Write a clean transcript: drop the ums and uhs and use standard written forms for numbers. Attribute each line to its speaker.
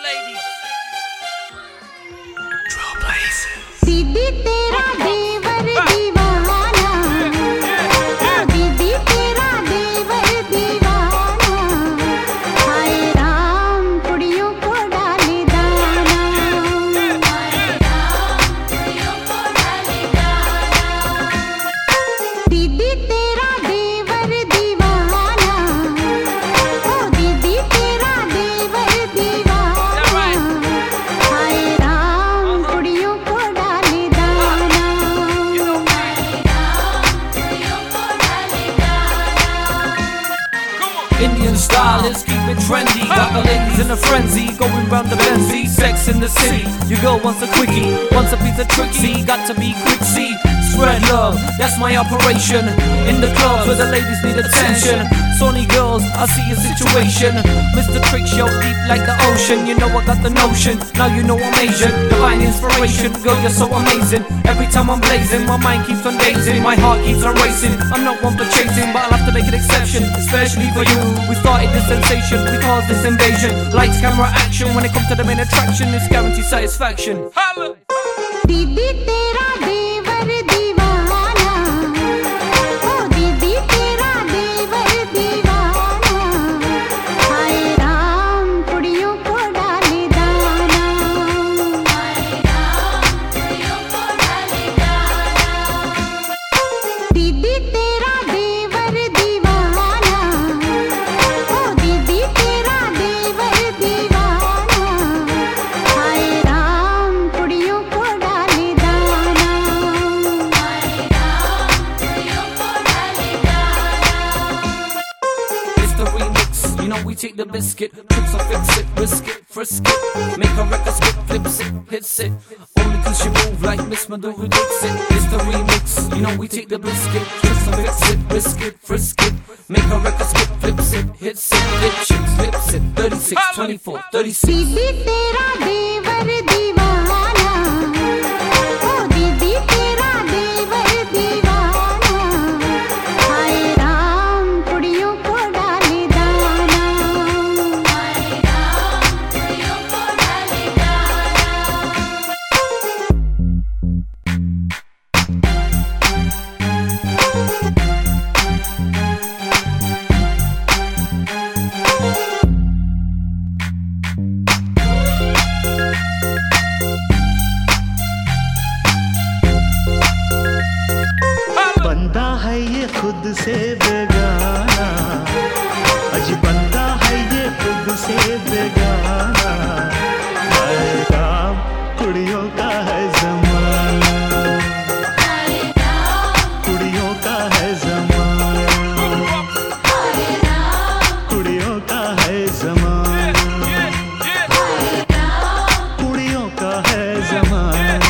Speaker 1: ladies.
Speaker 2: दीदी तेरा देवर दीवाना, दीदी तेरा देवर दीवाना, हाय राम कुड़ियों को डाले दाना, हाय राम कुड़ियों को डाले दाना। दीदी तेरा देवर दीवाना, दीदी तेरा देवर दीवाना, हाय राम कुड़ियों को डाले दाना, हाय राम कुड़ियों को डाले दाना।
Speaker 3: Indian style is keep it trendy. Got the ladies in a frenzy, going round the Benzie. Sex in the city, your girl wants a quickie, wants a piece of Trixie. Got to be quick, see, spread love, that's my operation. In the clubs where the ladies need attention. Sony girls, I see your situation. Mr. Tricks, yo, deep like the ocean. You know I got the notion, now you know I'm Asian. Divine inspiration, girl, you're so amazing. Every time I'm blazing, my mind keeps on gazing. My heart keeps on racing. I'm not one for chasing, but I'll have to make an exception, especially for you. We started this sensation, we caused this invasion. Lights, camera, action. When it comes to the main attraction, it's guaranteed satisfaction. Holla!
Speaker 2: दीदी तेरा देवर दीवाना, दीदी तेरा देवर दीवाना, हाय राम कुड़ियों को डाले दाना, हाय राम कुड़ियों को डाले दाना। दीदी तेरा देवर दीवाना, दीदी तेरा देवर दीवाना, हाय राम कुड़ियों को डाले दाना, हाय राम कुड़ियों को डाले दाना।
Speaker 3: It's the remix, you know we take the biscuit, trips or fix it, risk it, frisk it, make a record skip, flips it, hits it, only cause she move like Miss Maduro takes it. It's the remix, you know we take the biscuit, trips or fix it, risk it, frisk it, make a record skip, flips it, hits it, hits it, flips it, 36, 24, 36.
Speaker 2: दीदी तेरा देवर दीवाना, दीदी तेरा देवर दीवाना, हाय राम कुड़ियों को डाले दाना, हाय राम कुड़ियों को डाले
Speaker 4: बंदा है ये खुद से बेगाना, अज बंदा है ये खुद से बेगाना, हाय राम कुड़ियों का है ज़माना,
Speaker 2: हाय राम
Speaker 4: कुड़ियों का है ज़माना,
Speaker 2: हाय राम
Speaker 4: कुड़ियों का है ज़माना,
Speaker 2: हाय राम
Speaker 4: कुड़ियों का है ज़माना।